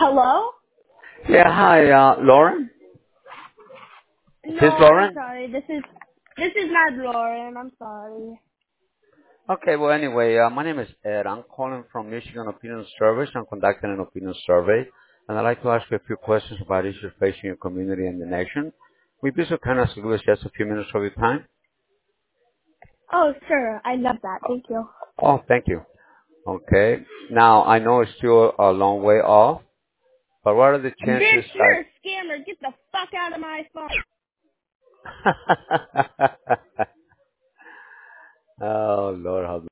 Hello? Yeah, hi, Lauren? Is this No, I'm Lauren? sorry. This is not Lauren. I'm sorry. Okay, well, anyway, my name is Ed. I'm calling from Michigan Opinion Service. I'm conducting an opinion survey, and I'd like to ask you a few questions about issues facing your community and the nation. Will you be so kind as to give us just a few minutes of your time? Oh, sure. I love that. Thank you. Oh, thank you. Okay. Now, I know it's still a long way off, but what are the chances Bitch, you're a scammer. Get the fuck out of my phone. that... oh, Lord, how